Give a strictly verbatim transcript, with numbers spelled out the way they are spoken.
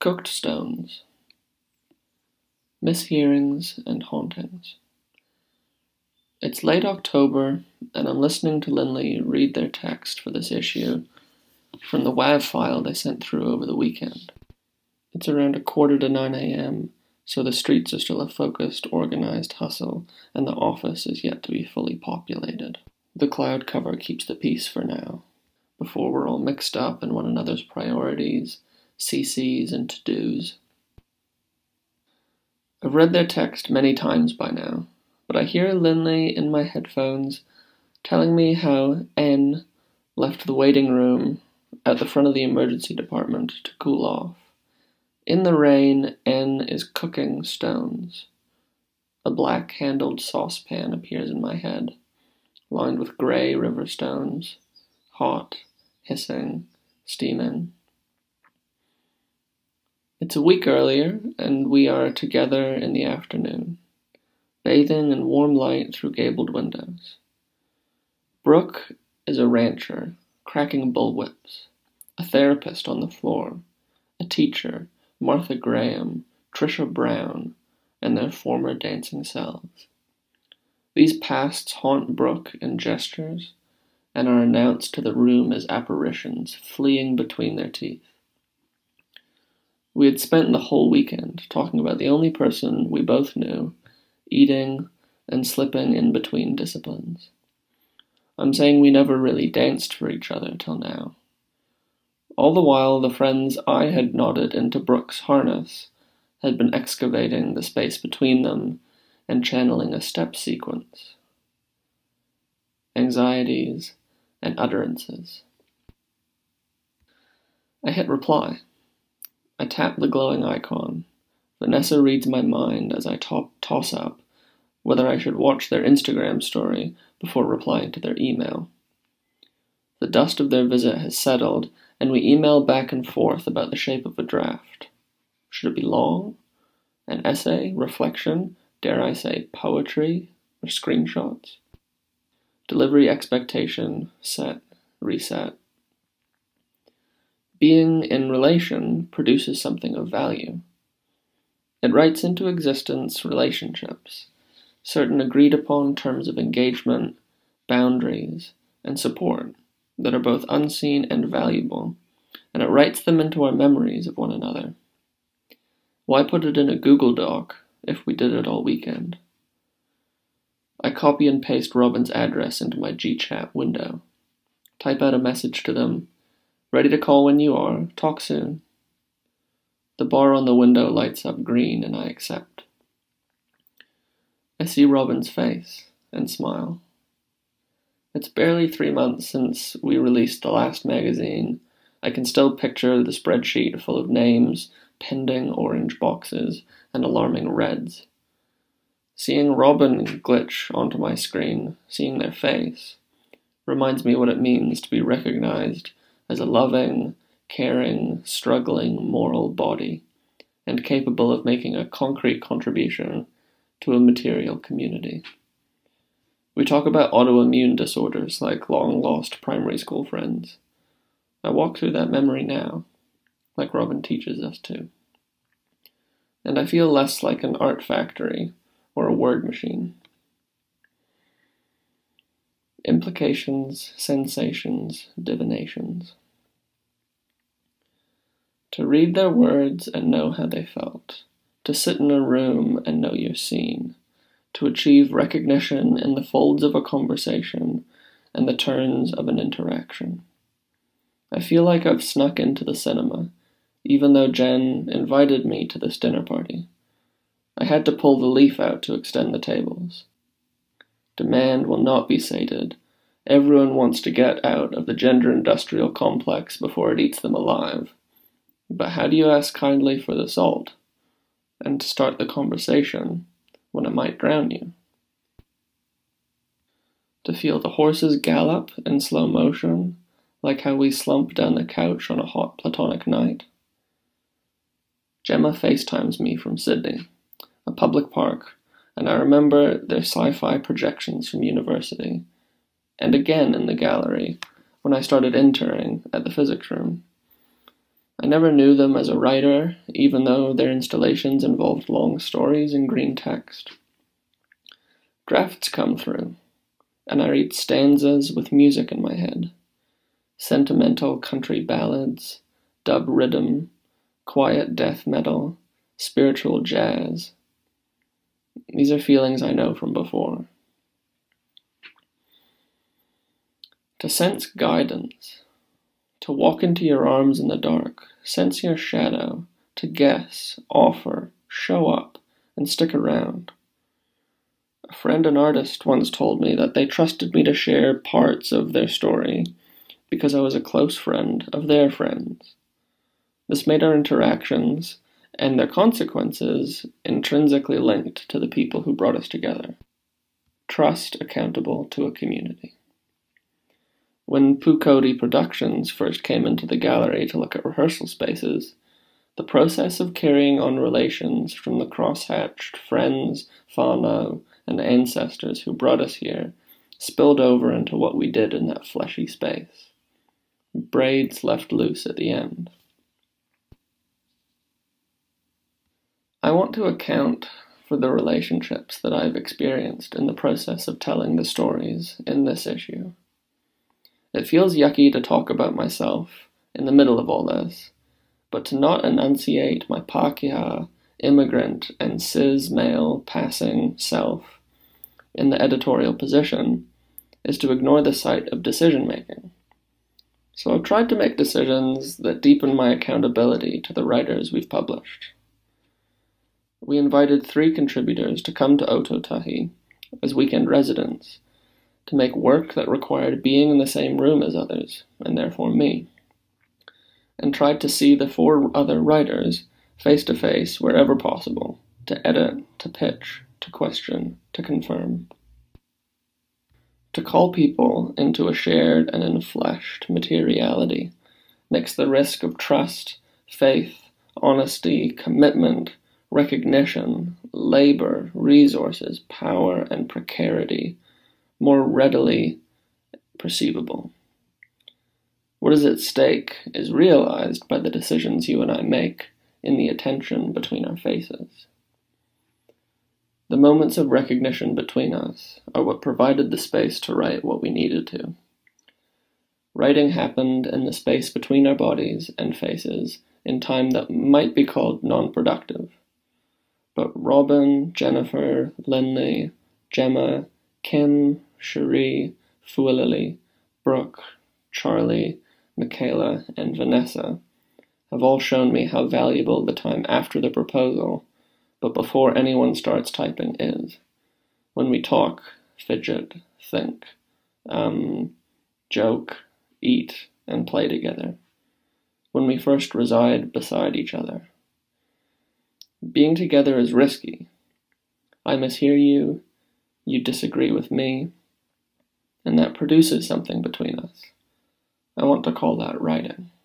Cooked stones. Mishearings and hauntings. It's late October, and I'm listening to Linley read their text for this issue from the W A V file they sent through over the weekend. It's around a quarter to nine a.m., so the streets are still a focused, organized hustle, and the office is yet to be fully populated. The cloud cover keeps the peace for now, before we're all mixed up in one another's priorities, C Cs and to-dos. I've read their text many times by now, but I hear Linley in my headphones telling me how N left the waiting room at the front of the emergency department to cool off. In the rain, N is cooking stones. A black-handled saucepan appears in my head, lined with grey river stones, hot, hissing, steaming. It's a week earlier, and we are together in the afternoon, bathing in warm light through gabled windows. Brooke is a rancher, cracking bullwhips, a therapist on the floor, a teacher, Martha Graham, Trisha Brown, and their former dancing selves. These pasts haunt Brooke in gestures, and are announced to the room as apparitions fleeing between their teeth. We had spent the whole weekend talking about the only person we both knew, eating and slipping in between disciplines. I'm saying we never really danced for each other till now. All the while, the friends I had knotted into Brooke's harness had been excavating the space between them and channeling a step sequence. Anxieties and utterances. I hit reply. I tap the glowing icon. Vanessa reads my mind as I top, toss up whether I should watch their Instagram story before replying to their email. The dust of their visit has settled, and we email back and forth about the shape of a draft. Should it be long? An essay? Reflection? Dare I say poetry? Or screenshots? Delivery expectation, set, reset. Being in relation produces something of value. It writes into existence relationships, certain agreed-upon terms of engagement, boundaries, and support that are both unseen and valuable, and it writes them into our memories of one another. Why put it in a Google Doc if we did it all weekend? I copy and paste Robin's address into my GChat window, type out a message to them, ready to call when you are, talk soon. The bar on the window lights up green and I accept. I see Robin's face and smile. It's barely three months since we released the last magazine. I can still picture the spreadsheet full of names, pending orange boxes, and alarming reds. Seeing Robin glitch onto my screen, seeing their face, reminds me what it means to be recognized as a loving, caring, struggling, moral body, and capable of making a concrete contribution to a material community. We talk about autoimmune disorders like long-lost primary school friends. I walk through that memory now, like Robin teaches us to. And I feel less like an art factory or a word machine. Implications, sensations, divinations. To read their words and know how they felt. To sit in a room and know you're seen. To achieve recognition in the folds of a conversation and the turns of an interaction. I feel like I've snuck into the cinema, even though Jen invited me to this dinner party. I had to pull the leaf out to extend the tables. Demand will not be sated. Everyone wants to get out of the gender-industrial complex before it eats them alive. But how do you ask kindly for the salt? And to start the conversation when it might drown you? To feel the horses gallop in slow motion, like how we slump down the couch on a hot platonic night? Gemma FaceTimes me from Sydney, a public park, and I remember their sci-fi projections from university, and again in the gallery when I started interning at the physics room. I never knew them as a writer, even though their installations involved long stories in green text. Drafts come through, and I read stanzas with music in my head. Sentimental country ballads, dub rhythm, quiet death metal, spiritual jazz. These are feelings I know from before. To sense guidance, to walk into your arms in the dark, sense your shadow, to guess, offer, show up, and stick around. A friend and artist once told me that they trusted me to share parts of their story because I was a close friend of their friends. This made our interactions and their consequences intrinsically linked to the people who brought us together. Trust accountable to a community. When Pooh Cody Productions first came into the gallery to look at rehearsal spaces, the process of carrying on relations from the cross-hatched friends, whānau, and ancestors who brought us here spilled over into what we did in that fleshy space. Braids left loose at the end. I want to account for the relationships that I've experienced in the process of telling the stories in this issue. It feels yucky to talk about myself in the middle of all this, but to not enunciate my Pākehā, immigrant, and cis male passing self in the editorial position is to ignore the sight of decision-making. So I've tried to make decisions that deepen my accountability to the writers we've published. We invited three contributors to come to Ōtautahi as weekend residents to make work that required being in the same room as others, and therefore me, and tried to see the four other writers face to face wherever possible, to edit, to pitch, to question, to confirm. To call people into a shared and enfleshed materiality makes the risk of trust, faith, honesty, commitment, recognition, labor, resources, power, and precarity more readily perceivable. What is at stake is realized by the decisions you and I make in the attention between our faces. The moments of recognition between us are what provided the space to write what we needed to. Writing happened in the space between our bodies and faces in time that might be called non-productive. But Robin, Jennifer, Lindley, Gemma, Kim, Cherie, Fualili, Brooke, Charlie, Michaela, and Vanessa have all shown me how valuable the time after the proposal, but before anyone starts typing, is. When we talk, fidget, think, um, joke, eat, and play together. When we first reside beside each other. Being together is risky. I mishear you, you disagree with me, and that produces something between us. I want to call that writing.